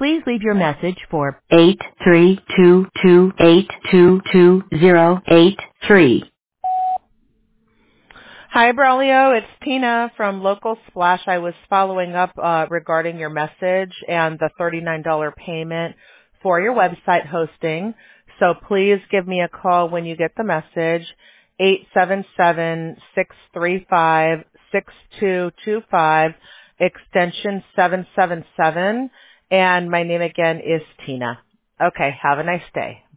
Please leave your message for 8322822083. Hi, Braulio. It's Tina from Local Splash. I was following up regarding your message and the $39 payment for your website hosting. So please give me a call when you get the message, 877-635-6225, extension 777. And my name again is Tina. Okay, have a nice day.